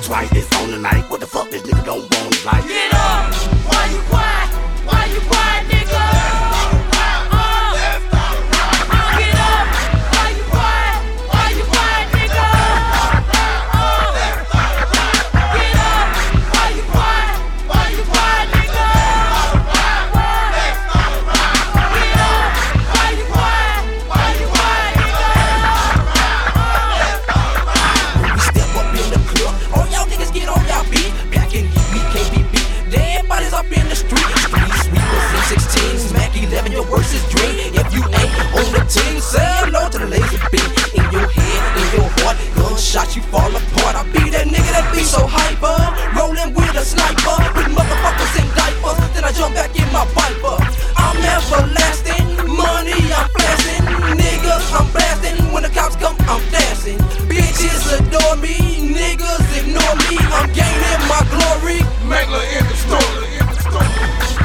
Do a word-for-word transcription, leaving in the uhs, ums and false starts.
twice, it's on tonight. What the fuck this nigga don't want his life? Get up! Why you quiet? Why you quiet, nigga? Your worstest dream. If you ain't on the team, say hello to the lazy beat. In your head, in your heart, gunshots you fall apart. I be that nigga that be so hyper, rolling with a sniper, with motherfuckers in diapers. Then I jump back in my Viper. I'm everlasting, money I'm blasting, niggas I'm blasting. When the cops come, I'm dancing. Bitches adore me, niggas ignore me. I'm gaining my glory. Mangler in the story.